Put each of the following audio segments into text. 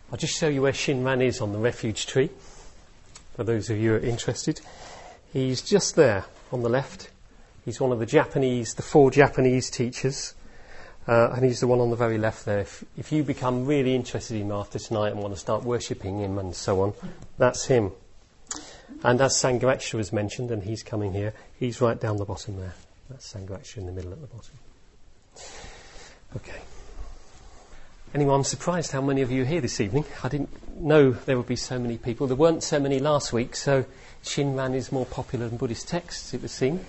I'll just show you where Shinran is on the refuge tree, for those of you who are interested. He's just there on the left. He's one of the four Japanese teachers, and he's the one on the very left there. If you become really interested in him after tonight and want to start worshipping him and so on, that's him. And as Sangharakshita was mentioned, and he's coming here, he's right down the bottom there. That's Sangharakshita in the middle at the bottom. Okay. Anyone surprised how many of you are here this evening? I didn't know there would be so many people. There weren't so many last week, so Shinran is more popular than Buddhist texts, it would seem.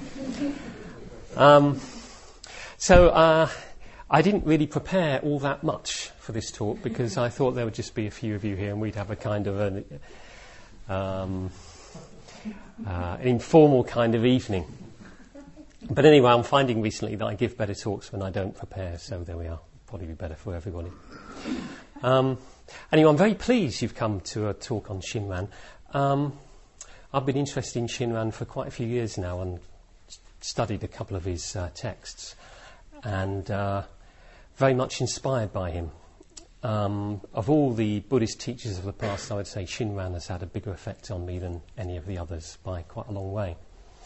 I didn't really prepare all that much for this talk because I thought there would just be a few of you here and we'd have a kind of an informal kind of evening. But anyway, I'm finding recently that I give better talks when I don't prepare, so there we are. Probably be better for everybody. Anyway, I'm very pleased you've come to a talk on Shinran. I've been interested in Shinran for quite a few years now and studied a couple of his texts and very much inspired by him. Of all the Buddhist teachers of the past, I would say Shinran has had a bigger effect on me than any of the others by quite a long way.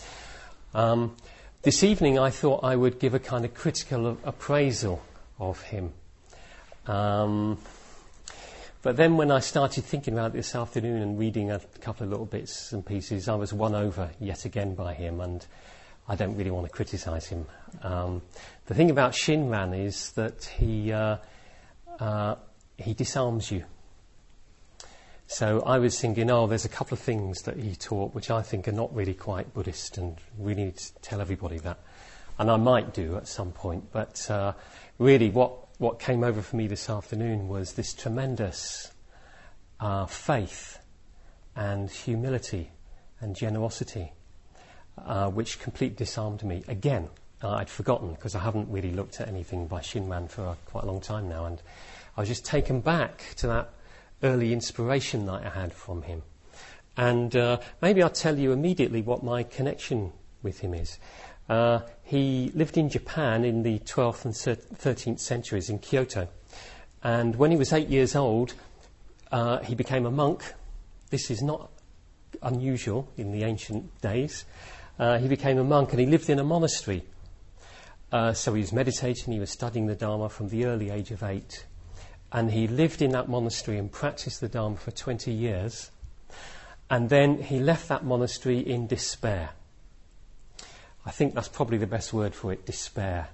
This evening I thought I would give a kind of critical appraisal of him. But then when I started thinking about it this afternoon and reading a couple of little bits and pieces, I was won over yet again by him, and I don't really want to criticise him. The thing about Shinran is that he disarms you. So I was thinking, there's a couple of things that he taught which I think are not really quite Buddhist, and we need to tell everybody that. And I might do at some point, but really what came over for me this afternoon was this tremendous faith and humility and generosity, which completely disarmed me. Again, I'd forgotten because I haven't really looked at anything by Shinran for quite a long time now, and I was just taken back to that early inspiration that I had from him. And maybe I'll tell you immediately what my connection with him is. He lived in Japan in the 12th and 13th centuries in Kyoto. And when he was 8 years old, he became a monk. This is not unusual in the ancient days. He became a monk and he lived in a monastery. So he was meditating, he was studying the Dharma from the early age of 8. And he lived in that monastery and practiced the Dharma for 20 years. And then he left that monastery in despair. I think that's probably the best word for it, despair.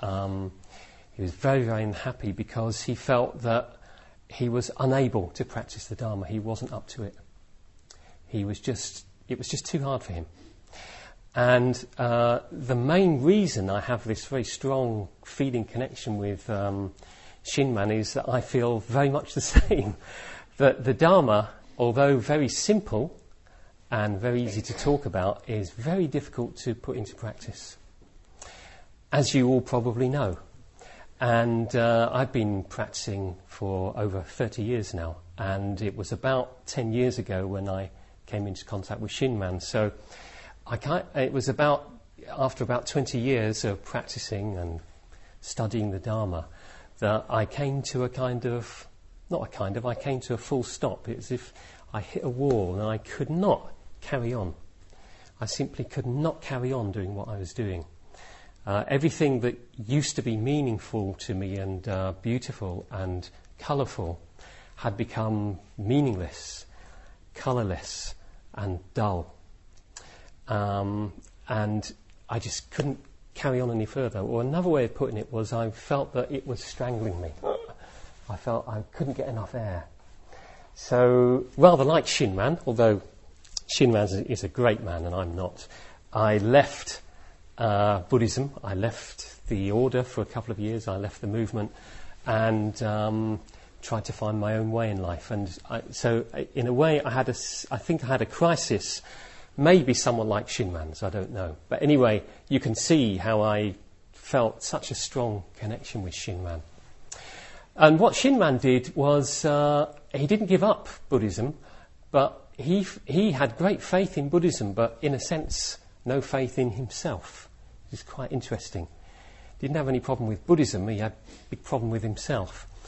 He was very, very unhappy because he felt that he was unable to practice the Dharma. He wasn't up to it. It was just too hard for him. And the main reason I have this very strong feeling connection with Shinran is that I feel very much the same. That the Dharma, although very simple and very easy to talk about, is very difficult to put into practice, as you all probably know. And I've been practicing for over 30 years now, and it was about 10 years ago when I came into contact with Shinran. So it was after about 20 years of practicing and studying the Dharma that I came to I came to a full stop. It was as if I hit a wall and I could not carry on. I simply could not carry on doing what I was doing. Everything that used to be meaningful to me and beautiful and colourful had become meaningless, colourless and dull. And I just couldn't carry on any further. Or another way of putting it was I felt that it was strangling me. I felt I couldn't get enough air. So, rather like Shinran, although Shinran is a great man and I'm not, I left Buddhism. I left the order for a couple of years. I left the movement and tried to find my own way in life. And so, in a way, I think I had a crisis. Maybe someone like Shinran's, I don't know. But anyway, you can see how I felt such a strong connection with Shinran. And what Shinran did was he didn't give up Buddhism, but he had great faith in Buddhism, but in a sense, no faith in himself. It's quite interesting. Didn't have any problem with Buddhism, he had a big problem with himself.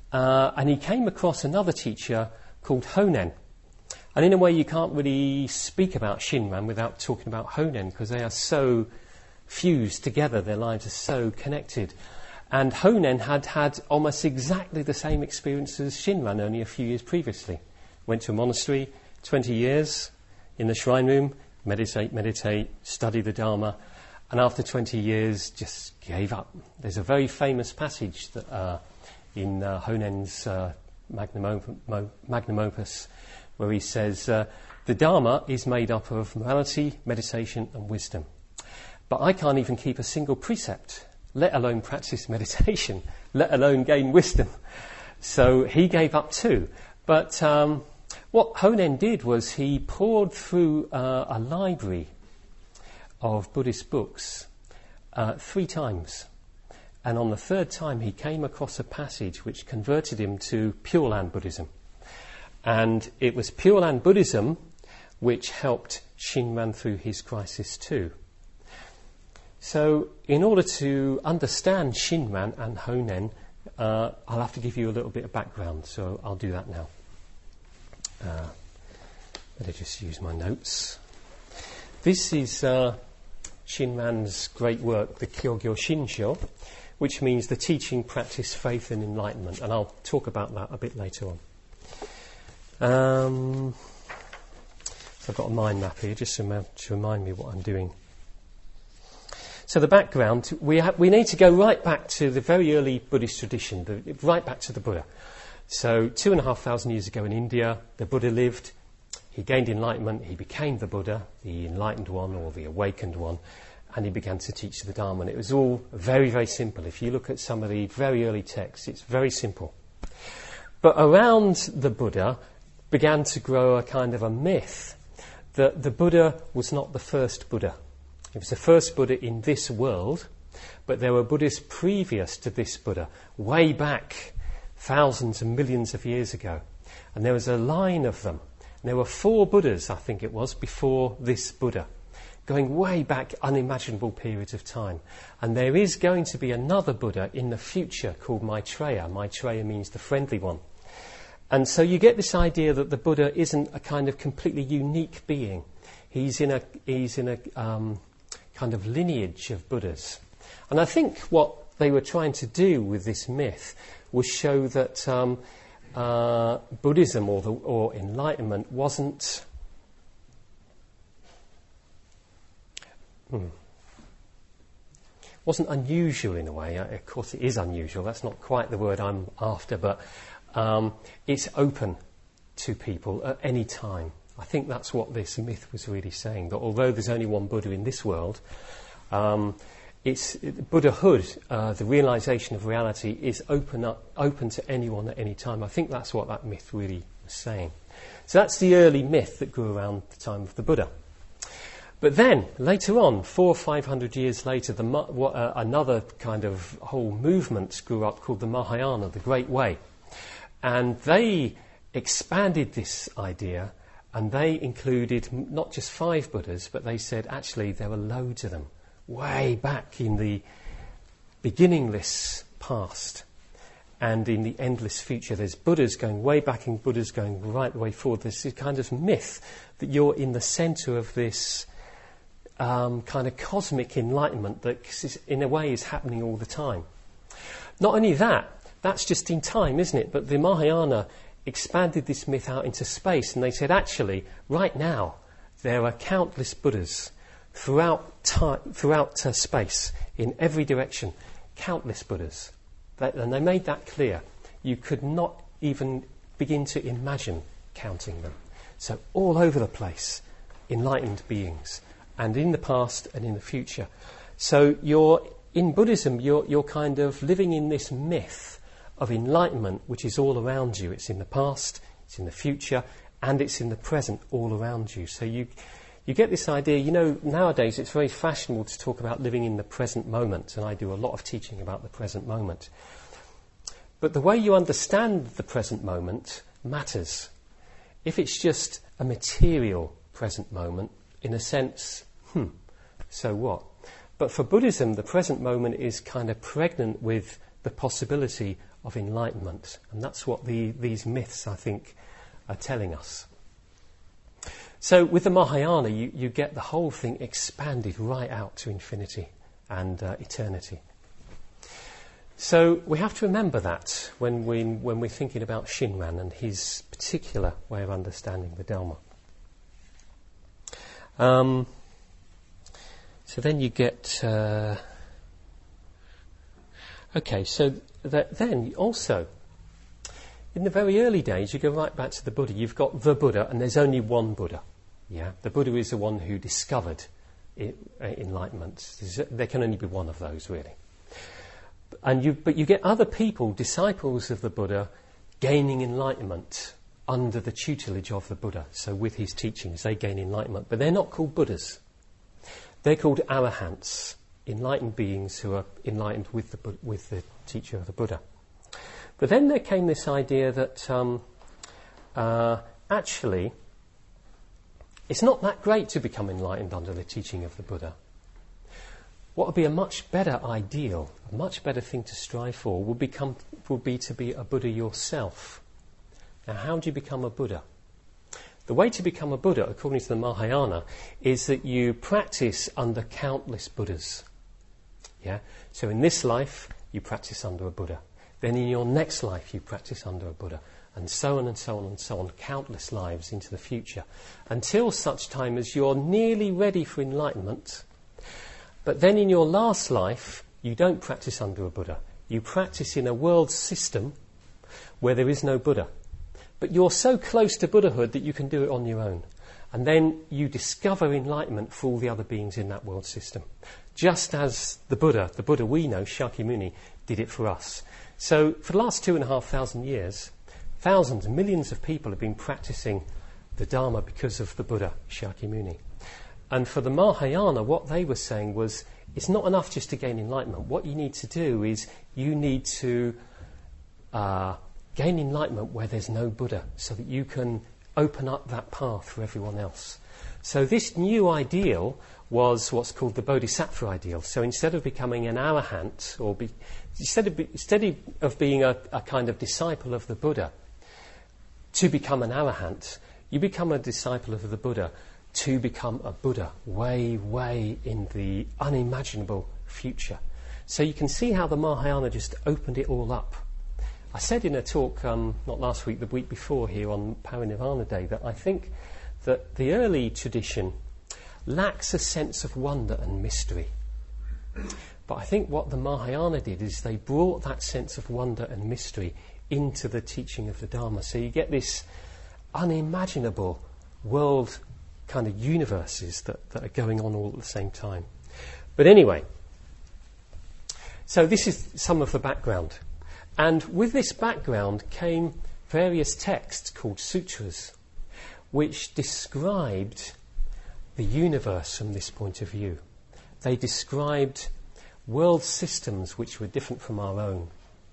and he came across another teacher called Honen. And in a way, you can't really speak about Shinran without talking about Honen, because they are so fused together, their lives are so connected. And Honen had almost exactly the same experience as Shinran only a few years previously. Went to a monastery, 20 years in the shrine room, meditate, study the Dharma, and after 20 years just gave up. There's a very famous passage that in Honen's magnum opus, where he says, the Dharma is made up of morality, meditation and wisdom. But I can't even keep a single precept, let alone practice meditation, let alone gain wisdom. So he gave up too. But what Honen did was he poured through a library of Buddhist books 3 times. And on the 3rd time he came across a passage which converted him to Pure Land Buddhism. And it was Pure Land Buddhism which helped Shinran through his crisis too. So in order to understand Shinran and Honen, I'll have to give you a little bit of background, so I'll do that now. Better just use my notes. This is Shinran's great work, the Kyogyo Shinsho, which means the teaching, practice, faith and enlightenment, and I'll talk about that a bit later on. So I've got a mind map here just to remind me what I'm doing. So the background, we need to go right back to the very early Buddhist tradition, right back to the Buddha. So 2,500 years ago in India, the Buddha lived, he gained enlightenment, he became the Buddha, the enlightened one or the awakened one, and he began to teach the Dharma. And it was all very, very simple. If you look at some of the very early texts, it's very simple. But around the Buddha began to grow a kind of a myth that the Buddha was not the first Buddha. It was the first Buddha in this world, but there were Buddhists previous to this Buddha, way back thousands and millions of years ago. And there was a line of them. And there were 4 Buddhas, I think it was, before this Buddha, going way back unimaginable periods of time. And there is going to be another Buddha in the future called Maitreya. Maitreya means the friendly one. And so you get this idea that the Buddha isn't a kind of completely unique being. He's in a kind of lineage of Buddhas. And I think what they were trying to do with this myth was show that Buddhism or enlightenment wasn't unusual in a way. Of course it is unusual, that's not quite the word I'm after, but it's open to people at any time. I think that's what this myth was really saying, that although there's only one Buddha in this world, it's Buddhahood, the realization of reality, is open to anyone at any time. I think that's what that myth really was saying. So that's the early myth that grew around the time of the Buddha. But then, later on, 400 or 500 years later, another kind of whole movement grew up called the Mahayana, the Great Way. And they expanded this idea, and they included not just 5 Buddhas, but they said actually there were loads of them, way back in the beginningless past and in the endless future. There's Buddhas going way back and Buddhas going right the way forward. There's this kind of myth that you're in the centre of this kind of cosmic enlightenment that in a way is happening all the time. Not only that, that's just in time, isn't it? But the Mahayana expanded this myth out into space, and they said actually right now there are countless Buddhas throughout space, in every direction, countless Buddhas. And they made that clear. You could not even begin to imagine counting them. So all over the place, enlightened beings, and in the past and in the future. So in Buddhism, you're kind of living in this myth of enlightenment, which is all around you. It's in the past, it's in the future, and it's in the present, all around you. So you get this idea, nowadays it's very fashionable to talk about living in the present moment, and I do a lot of teaching about the present moment. But the way you understand the present moment matters. If it's just a material present moment, in a sense, so what? But for Buddhism, the present moment is kind of pregnant with the possibility of enlightenment. And that's what these myths, I think, are telling us. So with the Mahayana, you get the whole thing expanded right out to infinity and eternity. So we have to remember that when we're thinking about Shinran and his particular way of understanding the Dharma. So then you get... then also, in the very early days, you go right back to the Buddha. You've got the Buddha, and there's only one Buddha. Yeah, the Buddha is the one who discovered enlightenment. There can only be one of those, really. But you get other people, disciples of the Buddha, gaining enlightenment under the tutelage of the Buddha. So with his teachings, they gain enlightenment. But they're not called Buddhas. They're called arahants, enlightened beings who are enlightened with the teacher of the Buddha. But then there came this idea that actually it's not that great to become enlightened under the teaching of the Buddha. What would be a much better ideal, a much better thing to strive for, would be to be a Buddha yourself. Now, how do you become a Buddha? The way to become a Buddha, according to the Mahayana, is that you practice under countless Buddhas. Yeah? So in this life, you practice under a Buddha. Then in your next life, you practice under a Buddha. And so on and so on and so on, countless lives into the future. Until such time as you're nearly ready for enlightenment. But then in your last life, you don't practice under a Buddha. You practice in a world system where there is no Buddha. But you're so close to Buddhahood that you can do it on your own. And then you discover enlightenment for all the other beings in that world system. Just as the Buddha we know, Shakyamuni, did it for us. So for the last 2,500 years, thousands, millions of people have been practicing the Dharma because of the Buddha, Shakyamuni. And for the Mahayana, what they were saying was, it's not enough just to gain enlightenment. What you need to do is you need to gain enlightenment where there's no Buddha, so that you can open up that path for everyone else. So this new ideal was what's called the Bodhisattva ideal. So instead of becoming an arahant, instead of being a kind of disciple of the Buddha, to become an arahant, you become a disciple of the Buddha to become a Buddha way, way in the unimaginable future. So you can see how the Mahayana just opened it all up. I said in a talk, not last week, the week before here on Parinirvana Day, that I think that the early tradition lacks a sense of wonder and mystery. But I think what the Mahayana did is they brought that sense of wonder and mystery into the teaching of the Dharma. So you get this unimaginable world kind of universes that are going on all at the same time. But anyway, so this is some of the background. And with this background came various texts called sutras, which described the universe from this point of view. They described world systems which were different from our own.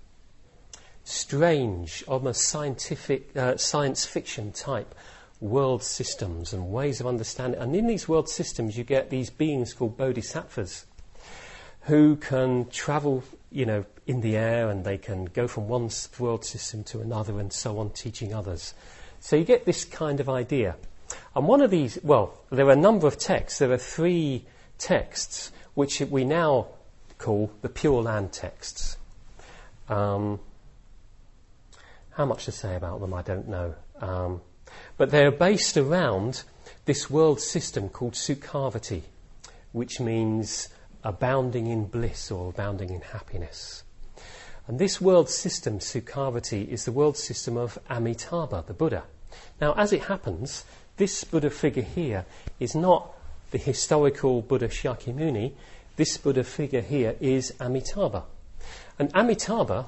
Strange, almost scientific, science fiction type world systems and ways of understanding. And in these world systems you get these beings called bodhisattvas who can travel, in the air, and they can go from one world system to another and so on, teaching others. So you get this kind of idea. And one of these, there are a number of texts. There are 3 texts which we now call the Pure Land texts. How much to say about them, I don't know. But they're based around this world system called Sukhavati, which means abounding in bliss or abounding in happiness. And this world system, Sukhavati, is the world system of Amitabha, the Buddha. Now, as it happens, this Buddha figure here is not the historical Buddha Shakyamuni. This Buddha figure here is Amitabha. And Amitabha,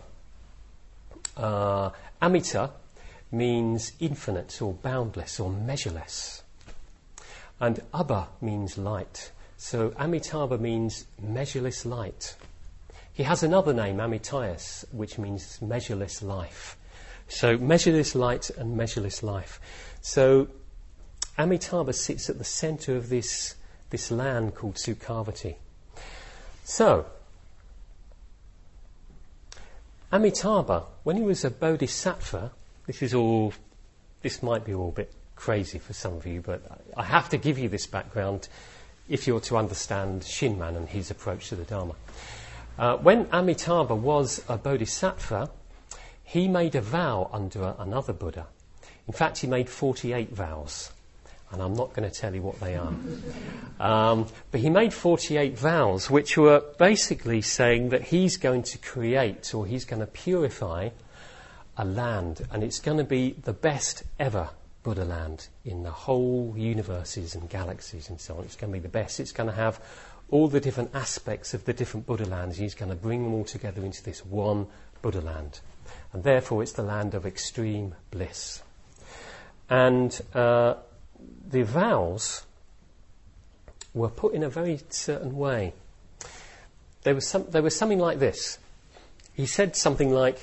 Amita, means infinite or boundless or measureless. And Abha means light. So Amitabha means measureless light. He has another name, Amitayus, which means measureless life. So measureless light and measureless life. So Amitabha sits at the centre of this land called Sukhavati. So Amitabha, when he was a bodhisattva, this might be all a bit crazy for some of you, but I have to give you this background if you're to understand Shinman and his approach to the Dharma. When Amitabha was a bodhisattva, he made a vow under another Buddha. In fact, he made 48 vows, and I'm not going to tell you what they are. But he made 48 vows, which were basically saying that he's going to create, or he's going to purify a land, and it's going to be the best ever Buddha land in the whole universes and galaxies and so on. It's going to be the best. It's going to have all the different aspects of the different Buddha lands. He's going to bring them all together into this one Buddha land. And therefore it's the land of extreme bliss. And the vows were put in a very certain way. There was something like this. He said something like,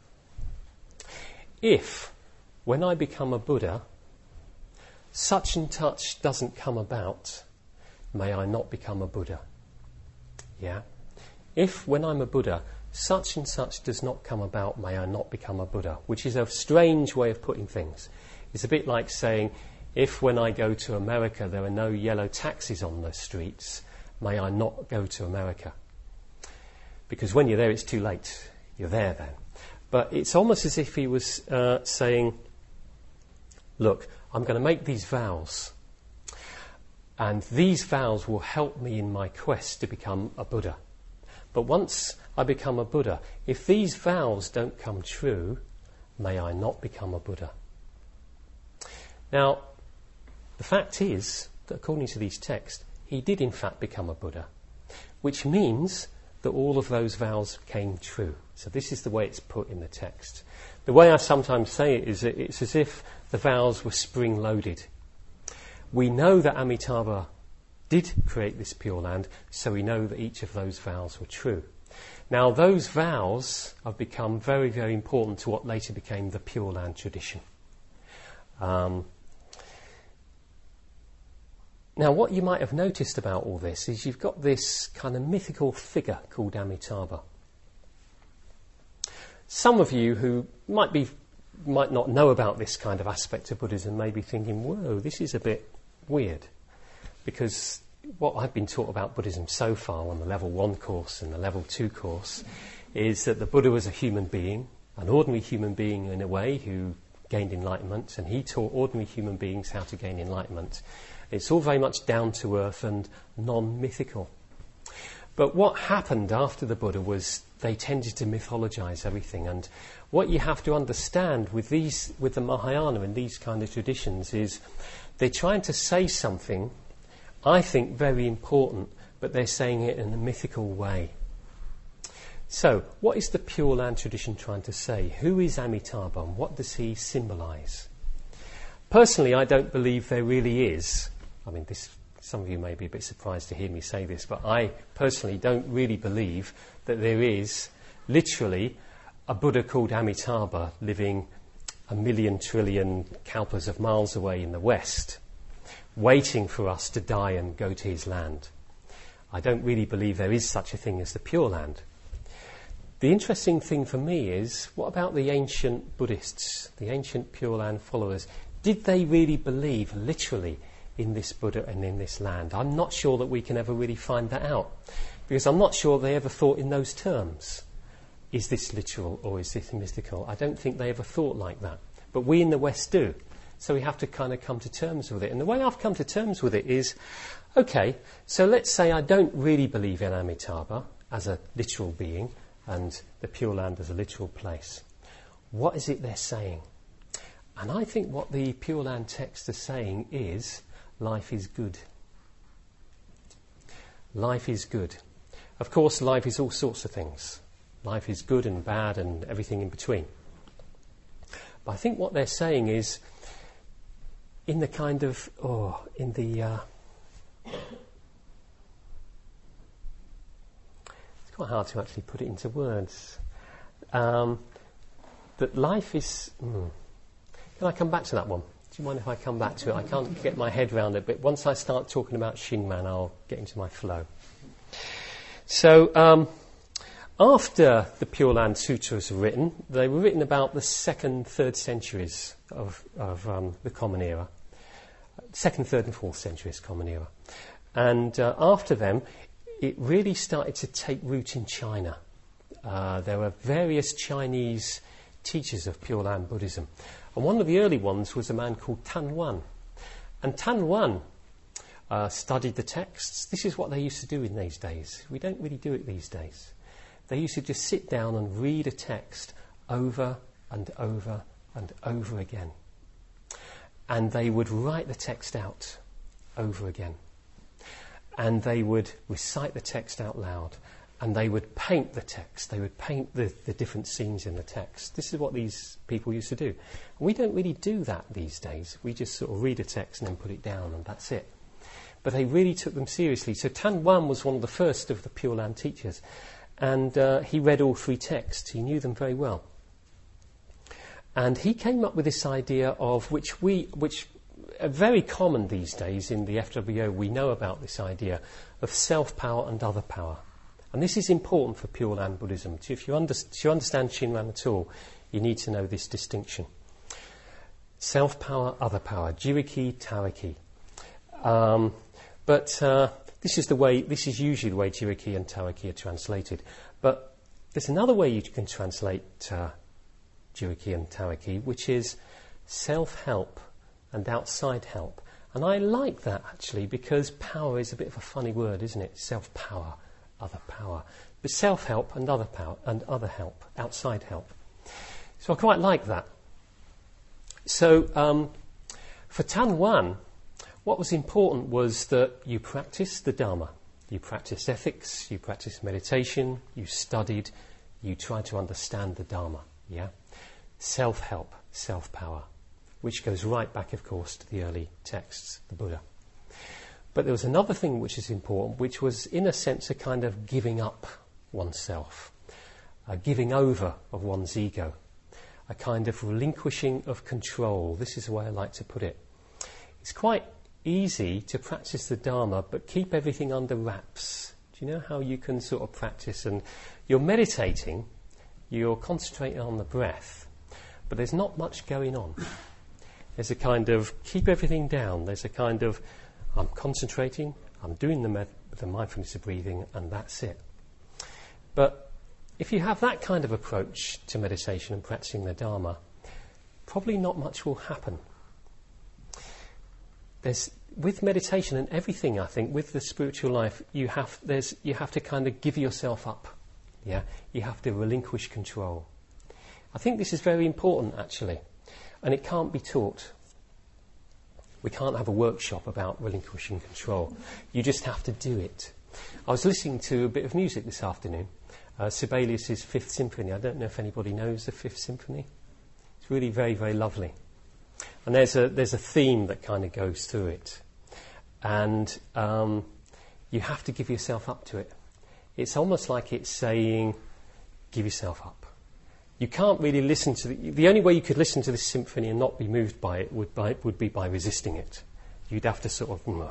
if, when I become a Buddha, such and such doesn't come about, may I not become a Buddha. Yeah? If, when I'm a Buddha, such and such does not come about, may I not become a Buddha, which is a strange way of putting things. It's a bit like saying, if when I go to America there are no yellow taxis on the streets, may I not go to America. Because when you're there, it's too late. You're there then. But it's almost as if he was saying, look, I'm going to make these vows, and these vows will help me in my quest to become a Buddha. But once I become a Buddha, if these vows don't come true, may I not become a Buddha. Now, the fact is that according to these texts, he did in fact become a Buddha, which means that all of those vows came true. So this is the way it's put in the text. The way I sometimes say it is that it's as if the vows were spring-loaded. We know that Amitabha did create this Pure Land, so we know that each of those vows were true. Now, those vows have become very, very important to what later became the Pure Land tradition. Now, what you might have noticed about all this is you've got this kind of mythical figure called Amitabha. Some of you who might not know about this kind of aspect of Buddhism may be thinking, whoa, this is a bit weird. Because what I've been taught about Buddhism so far on the level 1 course and the level 2 course is that the Buddha was a human being, an ordinary human being in a way, who gained enlightenment, and he taught ordinary human beings how to gain enlightenment. It's all very much down to earth and non-mythical. But what happened after the Buddha was they tended to mythologize everything. And what you have to understand with the Mahayana and these kind of traditions is they're trying to say something, I think, very important, but they're saying it in a mythical way. So, what is the Pure Land tradition trying to say? Who is Amitabha and what does he symbolize? Personally, I don't believe there really is. I mean, some of you may be a bit surprised to hear me say this, but I personally don't really believe that there is literally a Buddha called Amitabha living 1,000,000 trillion kalpas of miles away in the West, waiting for us to die and go to his land. I don't really believe there is such a thing as the Pure Land. The interesting thing for me is, what about the ancient Buddhists, the ancient Pure Land followers? Did they really believe literally in this Buddha and in this land? I'm not sure that we can ever really find that out, because I'm not sure they ever thought in those terms. Is this literal or is this mystical? I don't think they ever thought like that. But we in the West do. So we have to kind of come to terms with it. And the way I've come to terms with it is, okay, so let's say I don't really believe in Amitabha as a literal being and the Pure Land as a literal place. What is it they're saying? And I think what the Pure Land texts are saying is, life is good. Life is good. Of course, life is all sorts of things. Life is good and bad and everything in between. But I think what they're saying is, in the kind of, it's quite hard to actually put it into words, that life is, can I come back to that one? Do you mind if I come back to it? I can't get my head around it, but once I start talking about Shinman, I'll get into my flow. So, After the Pure Land Sutras were written, they were written about the 2nd, 3rd centuries of the Common Era. 2nd, 3rd and 4th centuries Common Era. And after them, it really started to take root in China. There were various Chinese teachers of Pure Land Buddhism. And one of the early ones was a man called Tan Wan. And Tan Wan studied the texts. This is what they used to do in these days. We don't really do it these days. They used to just sit down and read a text over and over and over again. And they would write the text out over again. And they would recite the text out loud. And they would paint the text. They would paint the different scenes in the text. This is what these people used to do. We don't really do that these days. We just sort of read a text and then put it down and that's it. But they really took them seriously. So Tan Wan was one of the first of the Pure Land teachers. And he read all 3 texts. He knew them very well. And he came up with this idea of which are very common these days in the FWO. We know about this idea of self-power and other power. And this is important for Pure Land Buddhism. If you understand Shinran at all, you need to know this distinction. Self-power, other power, Jiriki, Tariki. This is usually the way Jiriki and Tariki are translated. But there's another way you can translate Jiriki and Tariki, which is self-help and outside help. And I like that actually because power is a bit of a funny word, isn't it? Self-power, other power. But self-help and other power and other help, outside help. So I quite like that. So for Tan Wan, what was important was that you practiced the Dharma. You practiced ethics, you practiced meditation, you studied, you tried to understand the Dharma. Yeah? Self-help, self-power, which goes right back, of course, to the early texts, the Buddha. But there was another thing which is important, which was, in a sense, a kind of giving up oneself, a giving over of one's ego, a kind of relinquishing of control. This is the way I like to put it. It's quite easy to practice the Dharma, but keep everything under wraps. Do you know how you can sort of practice and you're meditating, you're concentrating on the breath, but there's not much going on. There's a kind of keep everything down. There's a kind of I'm concentrating, I'm doing the mindfulness of breathing, and that's it. But if you have that kind of approach to meditation and practicing the Dharma, probably not much will happen. With meditation and everything, I think, with the spiritual life, you have to kind of give yourself up. Yeah, you have to relinquish control. I think this is very important, actually, and it can't be taught. We can't have a workshop about relinquishing control. You just have to do it. I was listening to a bit of music this afternoon, Sibelius's Fifth Symphony. I don't know if anybody knows the Fifth Symphony. It's really very, very lovely. And there's a theme that kind of goes through it. And you have to give yourself up to it. It's almost like it's saying, give yourself up. You can't really listen to the only way you could listen to this symphony and not be moved by it would be by resisting it. You'd have to sort of...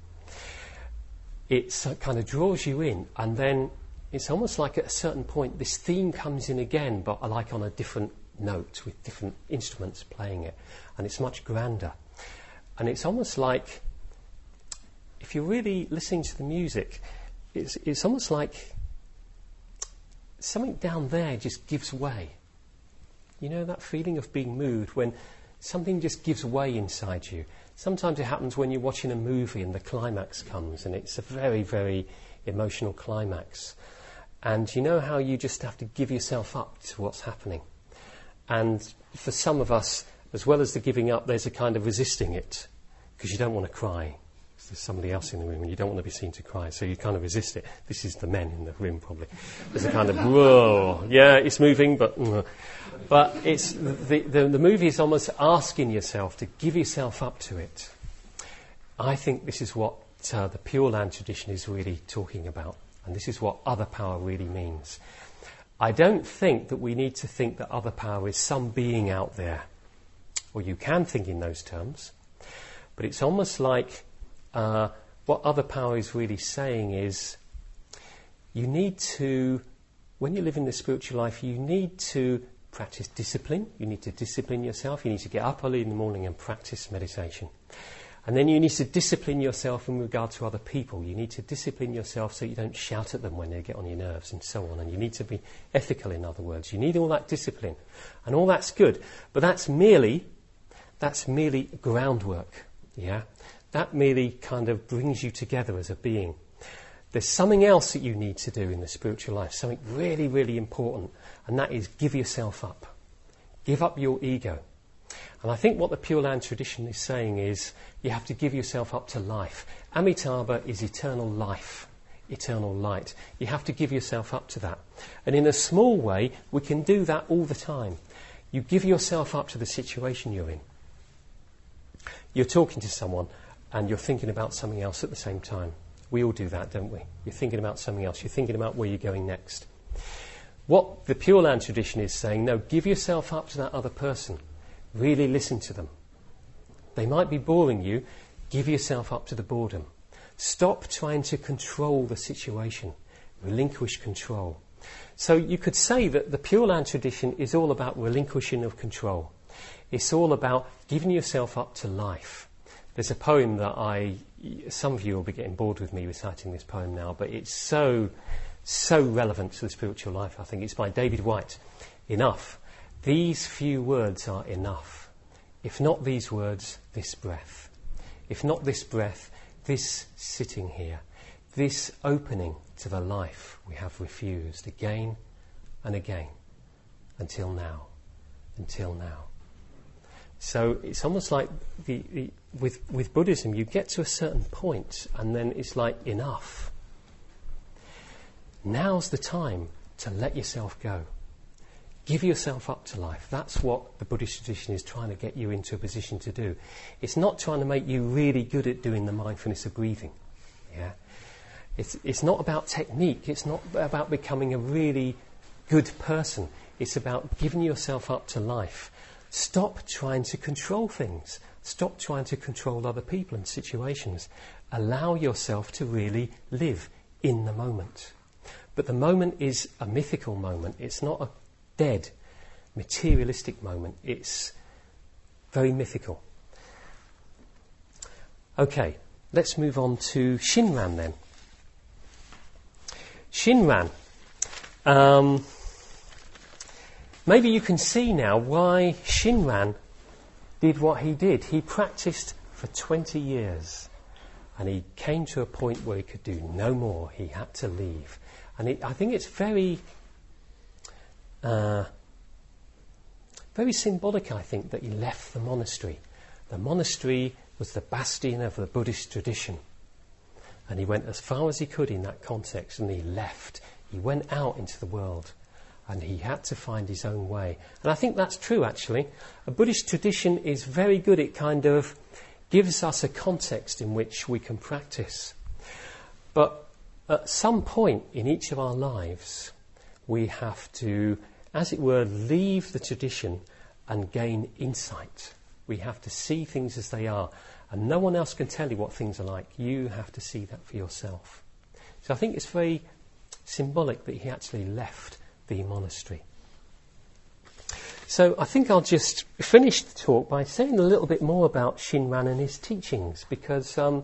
It kind of draws you in, and then it's almost like at a certain point this theme comes in again, but like on a different note with different instruments playing it, and it's much grander. And it's almost like, if you're really listening to the music, it's almost like something down there just gives way. You know that feeling of being moved when something just gives way inside you? Sometimes it happens when you're watching a movie and the climax comes, and it's a very, very emotional climax. And you know how you just have to give yourself up to what's happening. And for some of us, as well as the giving up, there's a kind of resisting it, because you don't want to cry. There's somebody else in the room and you don't want to be seen to cry, so you kind of resist it. This is the men in the room, probably. There's a kind of, whoa, yeah, it's moving, but it's the movie is almost asking yourself to give yourself up to it. I think this is what the Pure Land tradition is really talking about, and this is what other power really means. I don't think that we need to think that other power is some being out there. Or you can think in those terms, but it's almost like what other power is really saying is you need to when you live in the spiritual life, you need to practice discipline. You need to discipline yourself. You need to get up early in the morning and practice meditation. And then you need to discipline yourself in regard to other people. You need to discipline yourself so you don't shout at them when they get on your nerves and so on. And you need to be ethical, in other words. You need all that discipline. And all that's good. But that's merely groundwork. Yeah? That merely kind of brings you together as a being. There's something else that you need to do in the spiritual life, something really, really important. And that is give yourself up. Give up your ego. And I think what the Pure Land tradition is saying is you have to give yourself up to life. Amitabha is eternal life, eternal light. You have to give yourself up to that. And in a small way, we can do that all the time. You give yourself up to the situation you're in. You're talking to someone and you're thinking about something else at the same time. We all do that, don't we? You're thinking about something else. You're thinking about where you're going next. What the Pure Land tradition is saying, no, give yourself up to that other person. Really listen to them. They might be boring you. Give yourself up to the boredom. Stop trying to control the situation. Relinquish control. So you could say that the Pure Land tradition is all about relinquishing of control. It's all about giving yourself up to life. There's a poem that some of you will be getting bored with me reciting this poem now, but it's so relevant to the spiritual life, I think. It's by David White. Enough. These few words are enough. If not these words, this breath. If not this breath, this sitting here. This opening to the life we have refused again and again. Until now. Until now. So it's almost like with Buddhism, you get to a certain point and then it's like enough. Now's the time to let yourself go. Give yourself up to life. That's what the Buddhist tradition is trying to get you into a position to do. It's not trying to make you really good at doing the mindfulness of breathing. Yeah, it's not about technique. It's not about becoming a really good person. It's about giving yourself up to life. Stop trying to control things. Stop trying to control other people and situations. Allow yourself to really live in the moment. But the moment is a mythical moment. It's not a dead, materialistic moment. It's very mythical. Okay, let's move on to Shinran then. Shinran. Maybe you can see now why Shinran did what he did. He practiced for 20 years and he came to a point where he could do no more. He had to leave. And I think it's very symbolic, I think, that he left the monastery. The monastery was the bastion of the Buddhist tradition. And he went as far as he could in that context and he left. He went out into the world and he had to find his own way. And I think that's true, actually. A Buddhist tradition is very good. It kind of gives us a context in which we can practice. But at some point in each of our lives, we have to, as it were, leave the tradition and gain insight. We have to see things as they are. And no one else can tell you what things are like. You have to see that for yourself. So I think it's very symbolic that he actually left the monastery. So I think I'll just finish the talk by saying a little bit more about Shinran and his teachings, because some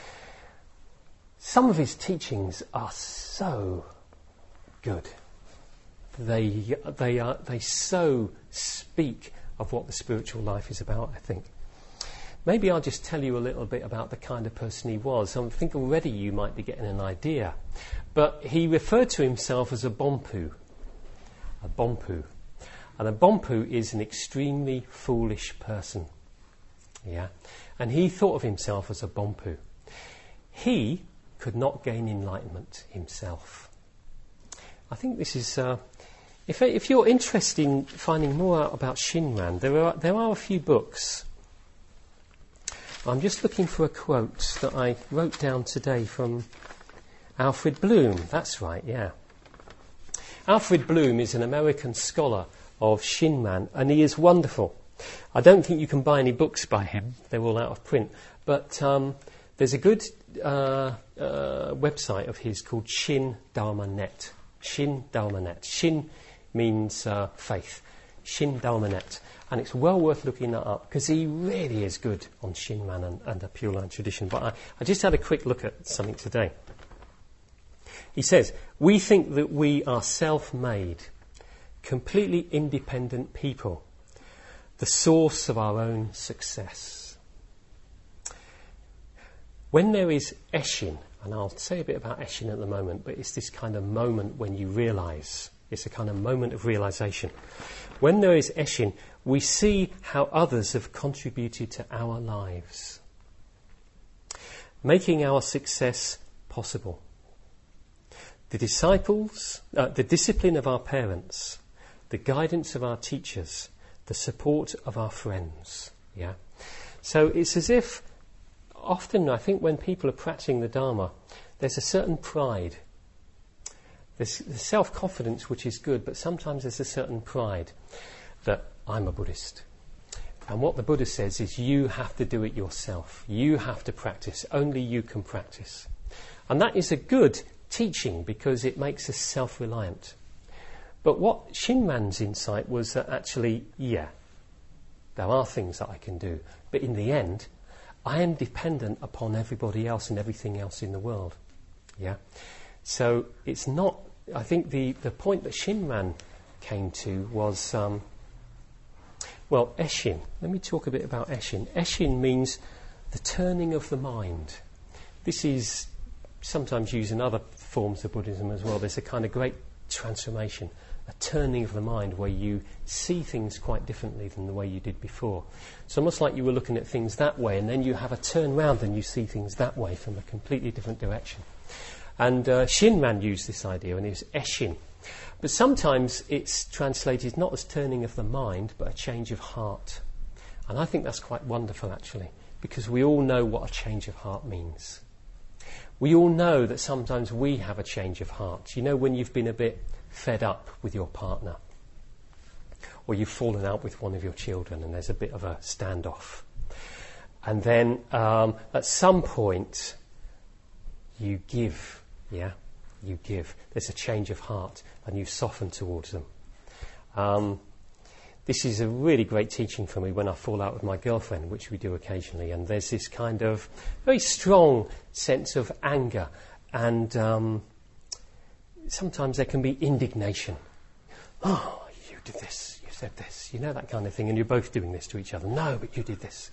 of his teachings are so good. They so speak of what the spiritual life is about, I think. Maybe I'll just tell you a little bit about the kind of person he was. I think already you might be getting an idea. But he referred to himself as a Bonpu. A Bonpu. And a Bonpu is an extremely foolish person. Yeah? And he thought of himself as a Bonpu. He could not gain enlightenment himself. I think this is... If you're interested in finding more out about Shinran, there are a few books. I'm just looking for a quote that I wrote down today from Alfred Bloom. That's right, yeah. Alfred Bloom is an American scholar of Shinran, and he is wonderful. I don't think you can buy any books by him. They're all out of print. But there's a good website of his called Shin Dharma Net. Shin Dharmanet. Shin means faith. Shin Dharmanet. And it's well worth looking that up because he really is good on Shinran and the Pure Land tradition. But I just had a quick look at something today. He says, we think that we are self-made, completely independent people, the source of our own success. When there is Eshin, and I'll say a bit about Eshin at the moment, but it's this kind of moment when you realise, it's a kind of moment of realisation. When there is Eshin, we see how others have contributed to our lives, making our success possible. The discipline of our parents, the guidance of our teachers, the support of our friends. Yeah. So it's as if often I think when people are practicing the Dharma, there's a certain pride. There's self-confidence, which is good, but sometimes there's a certain pride that I'm a Buddhist. And what the Buddha says is you have to do it yourself. You have to practice. Only you can practice. And that is a good teaching because it makes us self-reliant. But what Shinran's insight was that actually, yeah, there are things that I can do. But in the end, I am dependent upon everybody else and everything else in the world. Yeah. So it's not, I think the point that Shinran came to was, Eshin. Let me talk a bit about Eshin. Eshin means the turning of the mind. This is sometimes used in other forms of Buddhism as well. There's a kind of great transformation, a turning of the mind where you see things quite differently than the way you did before. It's almost like you were looking at things that way and then you have a turn round and you see things that way from a completely different direction. And Shinran used this idea and it was Eshin. But sometimes it's translated not as turning of the mind, but a change of heart. And I think that's quite wonderful, actually, because we all know what a change of heart means. We all know that sometimes we have a change of heart. You know, when you've been a bit fed up with your partner, or you've fallen out with one of your children and there's a bit of a standoff. And then at some point, you give, yeah? You give. There's a change of heart and you soften towards them. This is a really great teaching for me when I fall out with my girlfriend, which we do occasionally, and there's this kind of very strong sense of anger and sometimes there can be indignation. Oh, you did this, you said this, you know, that kind of thing, and you're both doing this to each other. No, but you did this.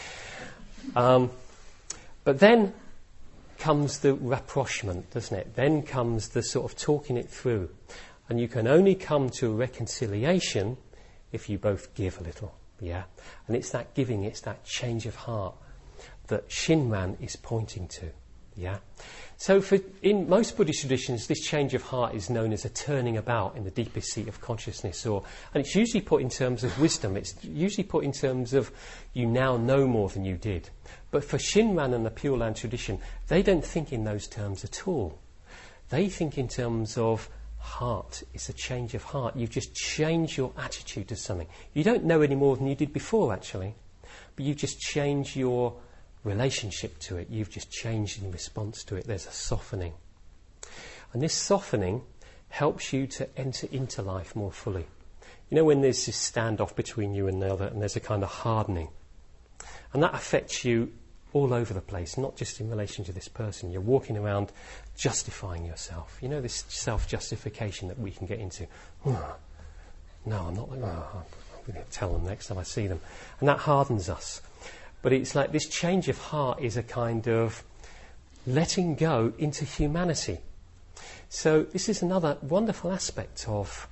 But then comes the rapprochement, doesn't it? Then comes the sort of talking it through. And you can only come to a reconciliation if you both give a little, yeah? And it's that giving, it's that change of heart that Shinran is pointing to, yeah? So in most Buddhist traditions, this change of heart is known as a turning about in the deepest seat of consciousness, and it's usually put in terms of wisdom. It's usually put in terms of you now know more than you did. But for Shinran and the Pure Land tradition, they don't think in those terms at all. They think in terms of heart. It's a change of heart. You've just changed your attitude to something. You don't know any more than you did before, actually, but you've just changed your relationship to it. You've just changed in response to it. There's a softening. And this softening helps you to enter into life more fully. You know, when there's this standoff between you and the other, and there's a kind of hardening, and that affects you all over the place, not just in relation to this person. You're walking around justifying yourself. You know, this self-justification that we can get into. Oh, no, I'm not. I'm going to tell them next time I see them. And that hardens us. But it's like this change of heart is a kind of letting go into humanity. So this is another wonderful aspect of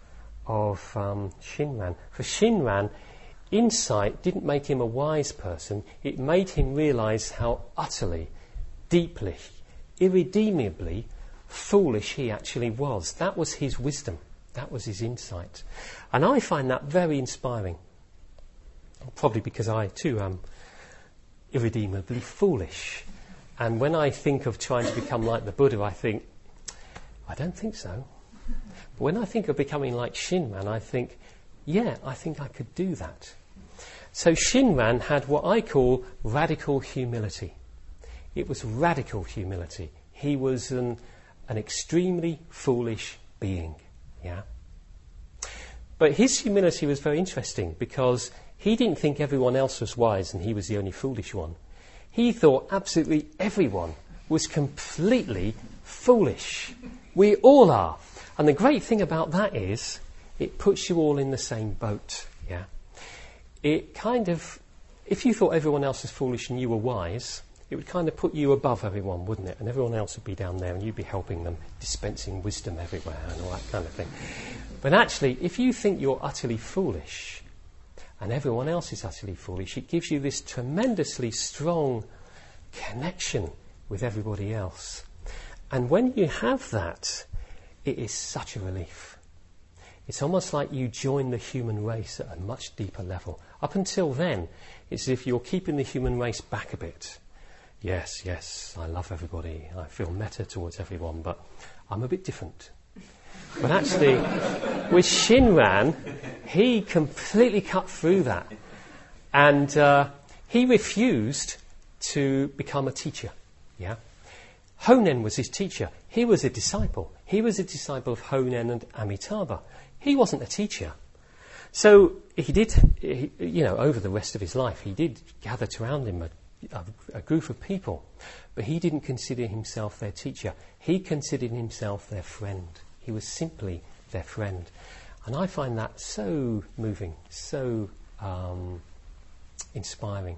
Shinran. For Shinran, insight didn't make him a wise person. It made him realise how utterly, deeply, irredeemably foolish he actually was. That was his wisdom. That was his insight. And I find that very inspiring. Probably because I too am irredeemably foolish. And when I think of trying to become like the Buddha, I think, I don't think so. But when I think of becoming like Shinran, I think, yeah, I think I could do that. So Shinran had what I call radical humility. It was radical humility. He was an extremely foolish being. Yeah. But his humility was very interesting because he didn't think everyone else was wise and he was the only foolish one. He thought absolutely everyone was completely foolish. We all are. And the great thing about that is it puts you all in the same boat. Yeah. It kind of, if you thought everyone else was foolish and you were wise, it would kind of put you above everyone, wouldn't it? And everyone else would be down there and you'd be helping them, dispensing wisdom everywhere and all that kind of thing. But actually, if you think you're utterly foolish and everyone else is utterly foolish, it gives you this tremendously strong connection with everybody else. And when you have that, it is such a relief. It's almost like you join the human race at a much deeper level. Up until then, it's as if you're keeping the human race back a bit. Yes, I love everybody. I feel meta towards everyone, but I'm a bit different. But actually, with Shinran, he completely cut through that. And he refused to become a teacher. Yeah. Honen was his teacher. He was a disciple. He was a disciple of Honen and Amitabha. He wasn't a teacher. So over the rest of his life, he did gather around him a group of people. But he didn't consider himself their teacher. He considered himself their friend. He was simply their friend. And I find that so moving, so inspiring.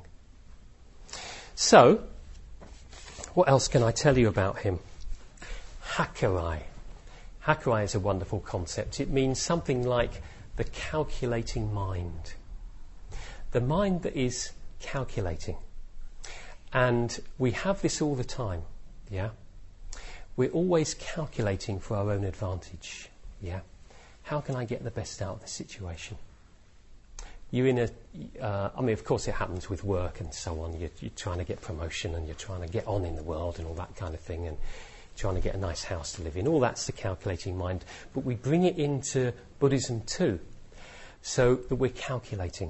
So, what else can I tell you about him? Hakurai. Hakurai is a wonderful concept. It means something like the calculating mind. The mind that is calculating. And we have this all the time, yeah? We're always calculating for our own advantage, yeah? How can I get the best out of the situation? Of course it happens with work and so on. You're trying to get promotion and you're trying to get on in the world and all that kind of thing and trying to get a nice house to live in. All that's the calculating mind. But we bring it into Buddhism too, so that we're calculating.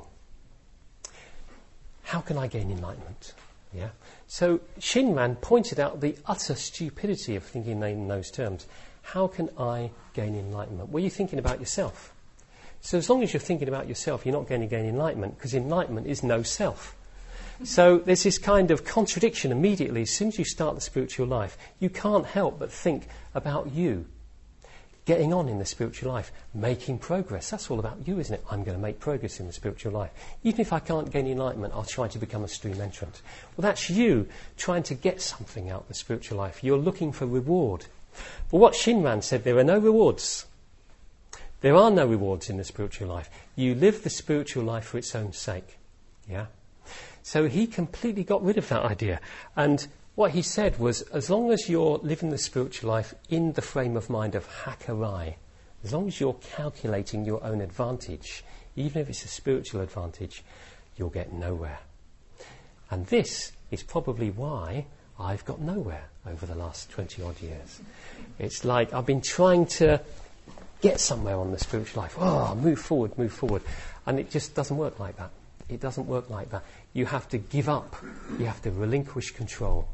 How can I gain enlightenment? Yeah. So Shinran pointed out the utter stupidity of thinking in those terms. How can I gain enlightenment? Well, you're thinking about yourself. So as long as you're thinking about yourself, you're not going to gain enlightenment, because enlightenment is no self. So there's this kind of contradiction immediately. As soon as you start the spiritual life, you can't help but think about you. Getting on in the spiritual life, making progress. That's all about you, isn't it? I'm going to make progress in the spiritual life. Even if I can't gain enlightenment, I'll try to become a stream entrant. Well, that's you trying to get something out of the spiritual life. You're looking for reward. But what Shinran said, there are no rewards. There are no rewards in the spiritual life. You live the spiritual life for its own sake. Yeah? So he completely got rid of that idea. And what he said was, as long as you're living the spiritual life in the frame of mind of Hakurai, as long as you're calculating your own advantage, even if it's a spiritual advantage, you'll get nowhere. And this is probably why I've got nowhere over the last 20 odd years. It's like I've been trying to get somewhere on the spiritual life. Move forward. And it just doesn't work like that. It doesn't work like that. You have to give up. You have to relinquish control.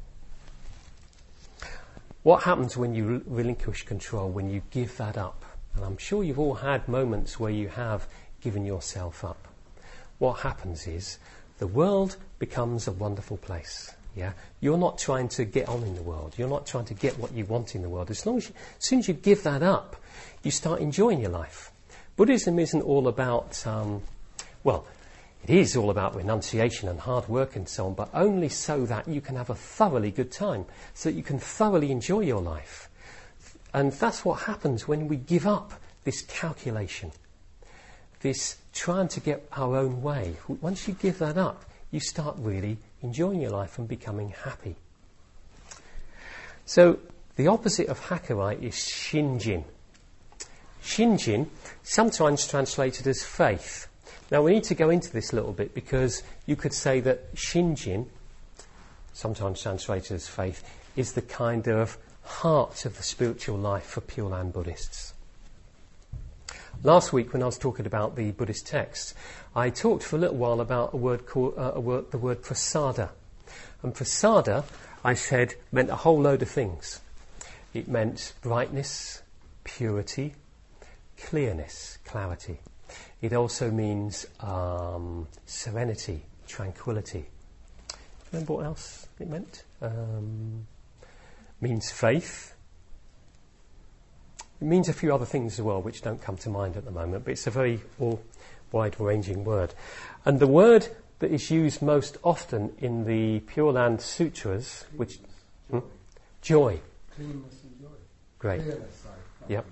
What happens when you relinquish control, when you give that up? And I'm sure you've all had moments where you have given yourself up. What happens is the world becomes a wonderful place. Yeah, you're not trying to get on in the world. You're not trying to get what you want in the world. As soon as you give that up, you start enjoying your life. Buddhism isn't all about, it is all about renunciation and hard work and so on, but only so that you can have a thoroughly good time, so that you can thoroughly enjoy your life. And that's what happens when we give up this calculation, this trying to get our own way. Once you give that up, you start really enjoying your life and becoming happy. So the opposite of Hakurai is Shinjin. Shinjin, sometimes translated as faith. Now we need to go into this a little bit, because you could say that Shinjin, sometimes translated as faith, is the kind of heart of the spiritual life for Pure Land Buddhists. Last week, when I was talking about the Buddhist texts, I talked for a little while about the word prasada. And prasada, I said, meant a whole load of things. It meant brightness, purity, clearness, clarity. It also means serenity, tranquility. Remember what else it meant? Means faith. It means a few other things as well, which don't come to mind at the moment, but it's a very wide-ranging word. And the word that is used most often in the Pure Land Sutras, which... Joy. Cleanness and joy. Great. Clearness, Yep.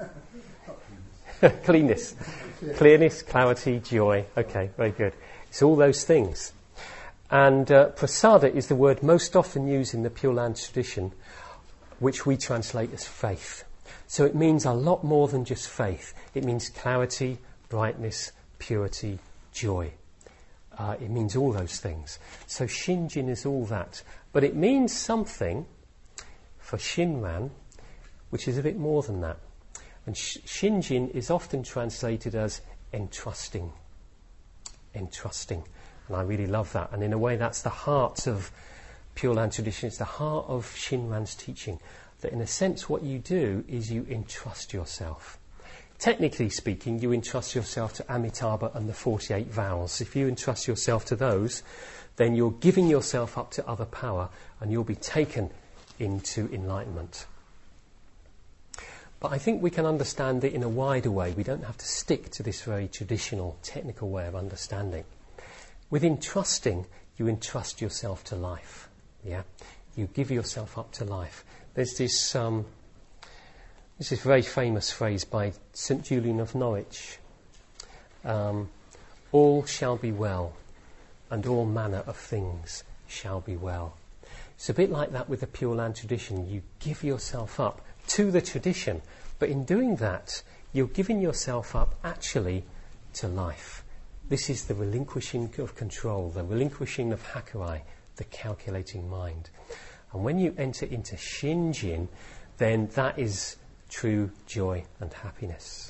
Not Cleanness. Clearness, clarity, joy. Okay, very good. It's all those things. And prasada is the word most often used in the Pure Land tradition, which we translate as faith. So it means a lot more than just faith. It means clarity, brightness, purity, joy. It means all those things. So Shinjin is all that. But it means something for Shinran, which is a bit more than that. And Shinjin is often translated as entrusting. Entrusting. And I really love that. And in a way, that's the heart of Pure Land tradition. It's the heart of Shinran's teaching. That in a sense, what you do is you entrust yourself. Technically speaking, you entrust yourself to Amitabha and the 48 vows. If you entrust yourself to those, then you're giving yourself up to other power and you'll be taken into enlightenment. But I think we can understand it in a wider way. We don't have to stick to this very traditional, technical way of understanding. With entrusting, you entrust yourself to life. Yeah, you give yourself up to life. There's this very famous phrase by St. Julian of Norwich. All shall be well, and all manner of things shall be well. It's a bit like that with the Pure Land tradition. You give yourself up to the tradition, but in doing that, you're giving yourself up actually to life. This is the relinquishing of control, the relinquishing of Hakurai, the calculating mind. And when you enter into Shinjin, then that is true joy and happiness.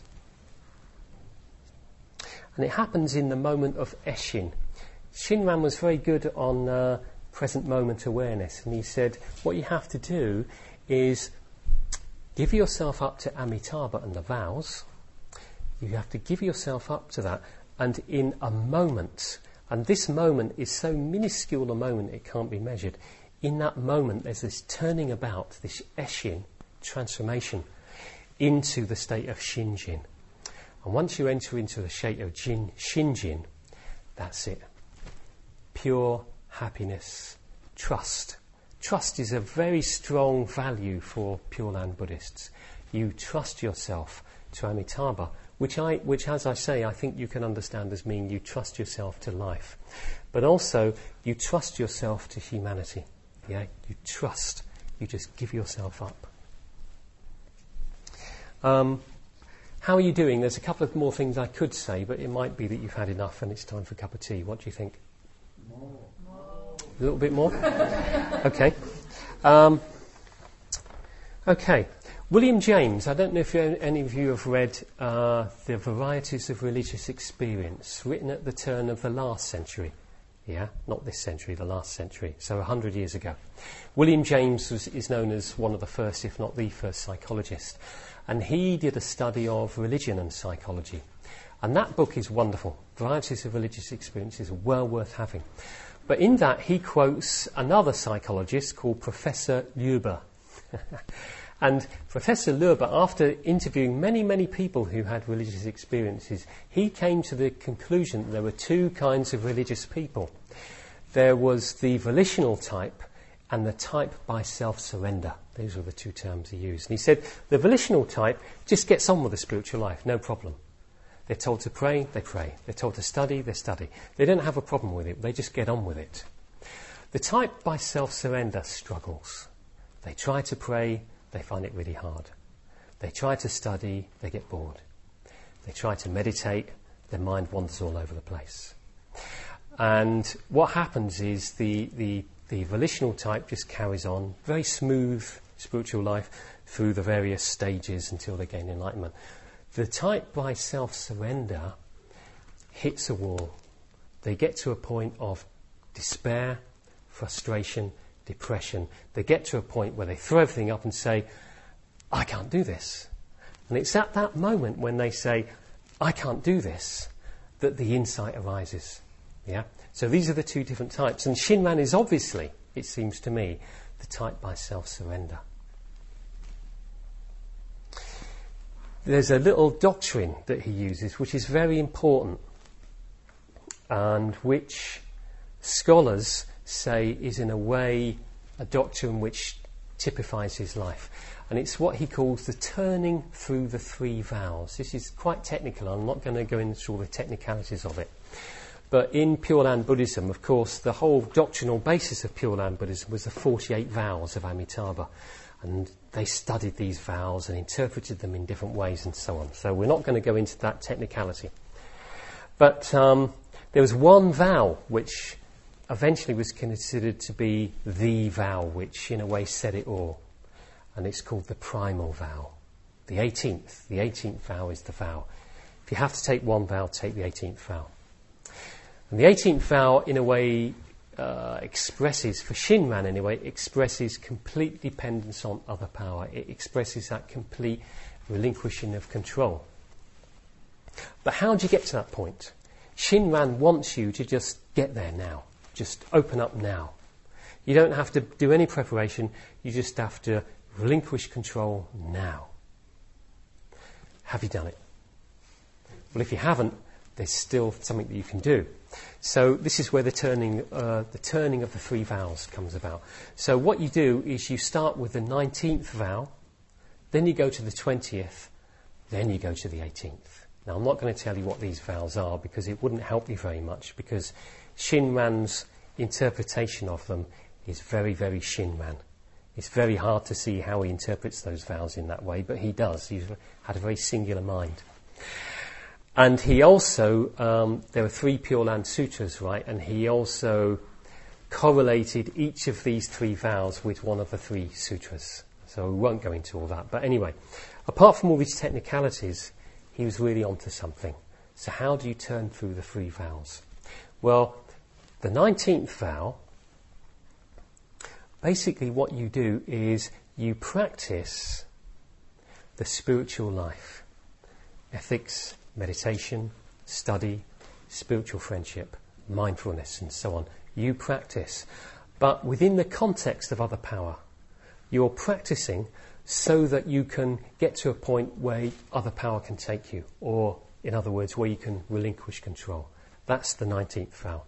And it happens in the moment of Eshin. Shinran was very good on present moment awareness, and he said what you have to do is give yourself up to Amitabha and the vows. You have to give yourself up to that, and in a moment, and this moment is so minuscule a moment it can't be measured. In that moment, there's this turning about, this Eshin transformation into the state of Shinjin. And once you enter into the state of Shinjin, that's it. Pure happiness, trust. Trust is a very strong value for Pure Land Buddhists. You trust yourself to Amitabha, which as I say, I think you can understand as meaning you trust yourself to life. But also, you trust yourself to humanity. Yeah, you trust. You just give yourself up. How are you doing? There's a couple of more things I could say, but it might be that you've had enough and it's time for a cup of tea. What do you think? More. A little bit more? Okay. Okay. William James, I don't know if any of you have read The Varieties of Religious Experience, written at the turn of the last century. Yeah, not this century, the last century, so 100 years ago. William James is known as one of the first, if not the first, psychologist. And he did a study of religion and psychology. And that book is wonderful. Varieties of Religious Experience is well worth having. But in that, he quotes another psychologist called Professor Leuber. And Professor Leuber, after interviewing many, many people who had religious experiences, he came to the conclusion that there were two kinds of religious people. There was the volitional type and the type by self-surrender. Those were the two terms he used. And he said the volitional type just gets on with the spiritual life, no problem. They're told to pray, they pray. They're told to study, they study. They don't have a problem with it, they just get on with it. The type by self-surrender struggles. They try to pray, they find it really hard. They try to study, they get bored. They try to meditate, their mind wanders all over the place. And what happens is the volitional type just carries on, very smooth spiritual life through the various stages until they gain enlightenment. The type by self-surrender hits a wall. They get to a point of despair, frustration, depression. They get to a point where they throw everything up and say, I can't do this. And it's at that moment when they say, I can't do this, that the insight arises. Yeah? So these are the two different types. And Shinran is obviously, it seems to me, the type by self-surrender. There's a little doctrine that he uses which is very important and which scholars say is in a way a doctrine which typifies his life. And it's what he calls the turning through the three vows. This is quite technical. I'm not going to go into all the technicalities of it. But in Pure Land Buddhism, of course, the whole doctrinal basis of Pure Land Buddhism was the 48 vows of Amitabha. And they studied these vows and interpreted them in different ways and so on. So we're not going to go into that technicality. But there was one vow which eventually was considered to be the vow, which in a way said it all. And it's called the primal vow. The 18th vow is the vow. If you have to take one vow, take the 18th vow. And the 18th vow, in a way, expresses, for Shinran anyway, expresses complete dependence on other power. It expresses that complete relinquishing of control. But how do you get to that point? Shinran wants you to just get there now. Just open up now. You don't have to do any preparation. You just have to relinquish control now. Have you done it? Well, if you haven't, there's still something that you can do. So this is where the turning of the three vows comes about. So what you do is you start with the 19th vow, then you go to the 20th, then you go to the 18th. Now, I'm not going to tell you what these vows are because it wouldn't help you very much, because Shinran's interpretation of them is very, very Shinran. It's very hard to see how he interprets those vows in that way, but he does. He's had a very singular mind. And he also, there are 3 Pure Land Sutras, right? And he also correlated each of these 3 vows with one of the 3 sutras. So we won't go into all that. But anyway, apart from all these technicalities, he was really onto something. So how do you turn through the 3 vows? Well, the 19th vow, basically what you do is you practice the spiritual life. Ethics, meditation, study, spiritual friendship, mindfulness and so on. You practice. But within the context of other power, you're practicing so that you can get to a point where other power can take you, or in other words, where you can relinquish control. That's the 19th vow.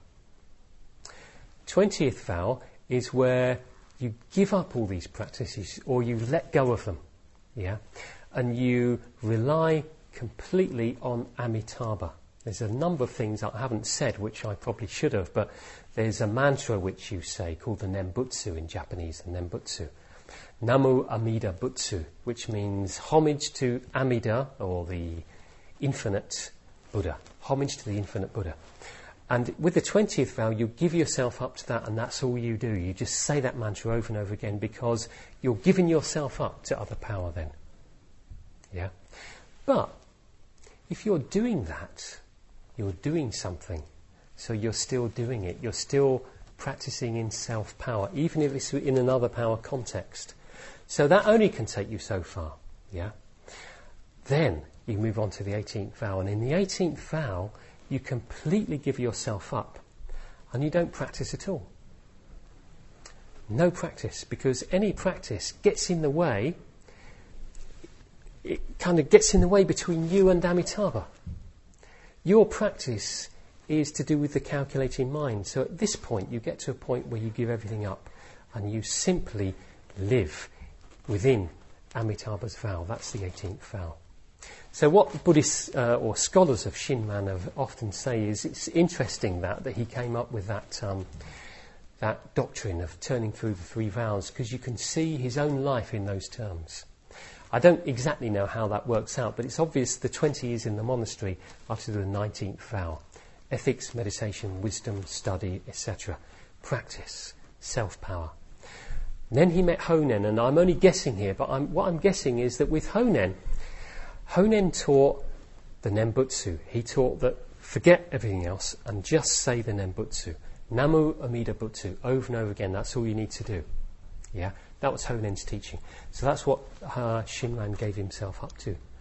20th vow is where you give up all these practices, or you let go of them, yeah, and you rely completely on Amitabha. There's a number of things I haven't said, which I probably should have, but there's a mantra which you say called the Nembutsu in Japanese, the Nembutsu. Namu Amida Butsu, which means homage to Amida, or the infinite Buddha. Homage to the infinite Buddha. And with the 20th vow, you give yourself up to that, and that's all you do. You just say that mantra over and over again, because you're giving yourself up to other power then. Yeah? But if you're doing that, you're doing something. So you're still doing it. You're still practicing in self-power, even if it's in another power context. So that only can take you so far. Yeah? Then you move on to the 18th vow. And in the 18th vow, you completely give yourself up. And you don't practice at all. No practice. Because any practice gets in the way. It kind of gets in the way between you and Amitabha. Your practice is to do with the calculating mind. So at this point, you get to a point where you give everything up and you simply live within Amitabha's vow. That's the 18th vow. So what Buddhists or scholars of Shinran have often say is it's interesting that he came up with that doctrine of turning through the 3 vows, because you can see his own life in those terms. I don't exactly know how that works out, but it's obvious the 20 years in the monastery after the 19th vow. Ethics, meditation, wisdom, study, etc. Practice, self-power. And then he met Honen, and I'm only guessing here, but what I'm guessing is that with Honen taught the Nembutsu. He taught that forget everything else and just say the Nembutsu. Namu Amida Butsu, over and over again. That's all you need to do. Yeah, that was Honen's teaching. So that's what Shinran gave himself up to.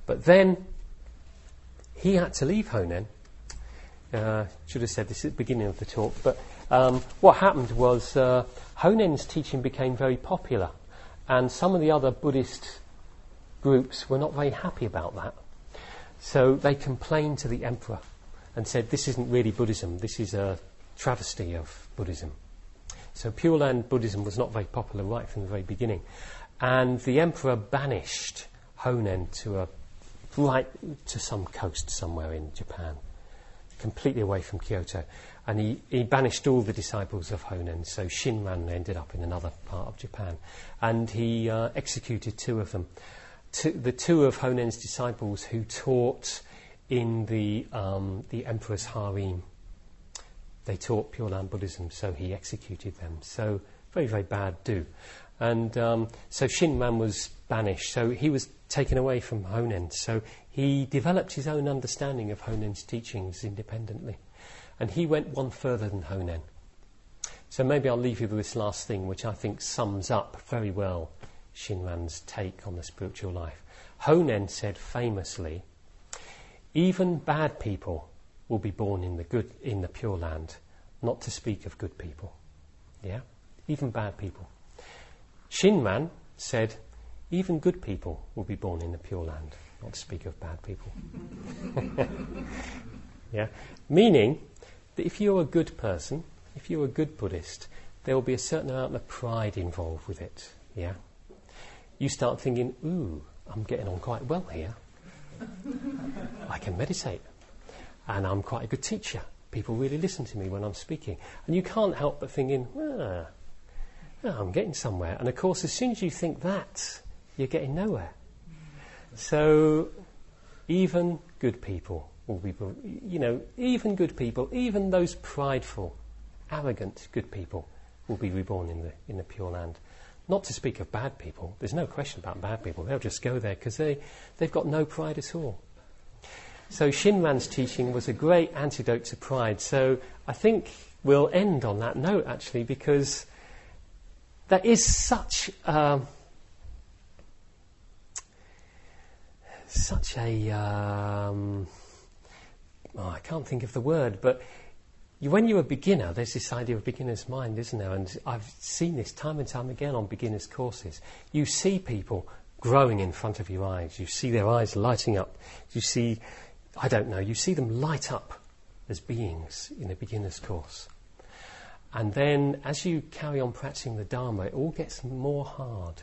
But then he had to leave Honen. Should have said this at the beginning of the talk, but what happened was Honen's teaching became very popular, and some of the other Buddhist groups were not very happy about that. So they complained to the emperor and said, this isn't really Buddhism, this is a travesty of Buddhism. So Pure Land Buddhism was not very popular right from the very beginning. And the emperor banished Honen to some coast somewhere in Japan, completely away from Kyoto. And he banished all the disciples of Honen, so Shinran ended up in another part of Japan. And he executed 2 of them. The 2 of Honen's disciples who taught in the emperor's harem. They taught Pure Land Buddhism, so he executed them. So very, very bad do. And so Shinran was banished, so he was taken away from Honen. So he developed his own understanding of Honen's teachings independently. And he went one further than Honen. So maybe I'll leave you with this last thing, which I think sums up very well Shinran's take on the spiritual life. Honen said famously, even bad people will be born in the Pure Land, not to speak of good people. Yeah? Even bad people. Shinran said, even good people will be born in the Pure Land, not to speak of bad people. Yeah? Meaning that if you're a good person, if you're a good Buddhist, there will be a certain amount of pride involved with it. Yeah? You start thinking, ooh, I'm getting on quite well here. I can meditate. And I'm quite a good teacher. People really listen to me when I'm speaking. And you can't help but thinking, I'm getting somewhere. And of course, as soon as you think that, you're getting nowhere. So, even good people will be, even good people, even those prideful, arrogant good people will be reborn in the Pure Land. Not to speak of bad people. There's no question about bad people. They'll just go there because they've got no pride at all. So Shinran's teaching was a great antidote to pride. So I think we'll end on that note, actually, because that is such a I can't think of the word, but when you're a beginner, there's this idea of beginner's mind, isn't there? And I've seen this time and time again on beginners' courses. You see people growing in front of your eyes. You see their eyes lighting up. You see, you see them light up as beings in a beginner's course. And then as you carry on practicing the Dharma, it all gets harder.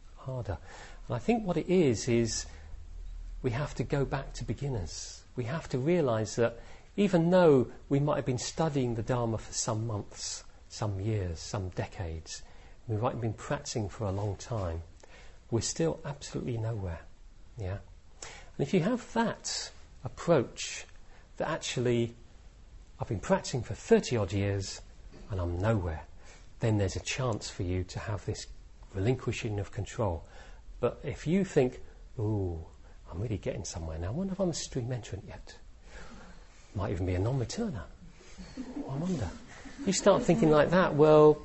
And I think what it is we have to go back to beginners. We have to realise that even though we might have been studying the Dharma for some months, some years, some decades, we might have been practicing for a long time, we're still absolutely nowhere. Yeah? And if you have that approach, that actually I've been practicing for 30 odd years and I'm nowhere, then there's a chance for you to have this relinquishing of control. But if you think, ooh, I'm really getting somewhere now, I wonder if I'm a stream entrant yet. Might even be a non-returner. I wonder. You start thinking like that, well,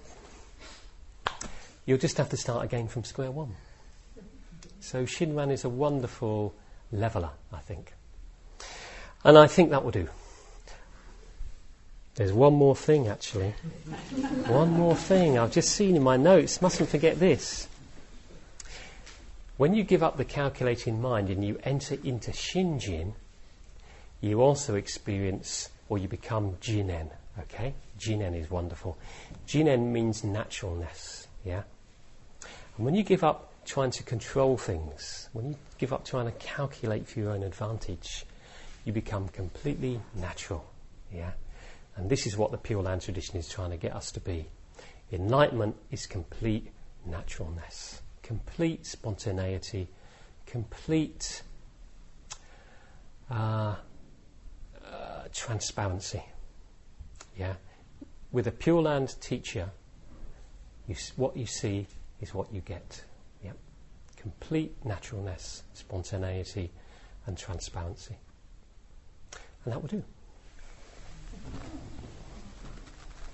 you'll just have to start again from square one. So Shinran is a wonderful leveller, I think. And I think that will do. There's one more thing, actually. One more thing I've just seen in my notes. Mustn't forget this. When you give up the calculating mind and you enter into Shinjin, you also experience, or you become Jinen, okay? Jinen is wonderful. Jinen means naturalness, yeah? And when you give up trying to control things, when you give up trying to calculate for your own advantage, you become completely natural, yeah? And this is what the Pure Land tradition is trying to get us to be. Enlightenment is complete naturalness, complete spontaneity, complete transparency. Yeah, with a Pure Land teacher, what you see is what you get. Yeah, complete naturalness, spontaneity, and transparency, and that will do.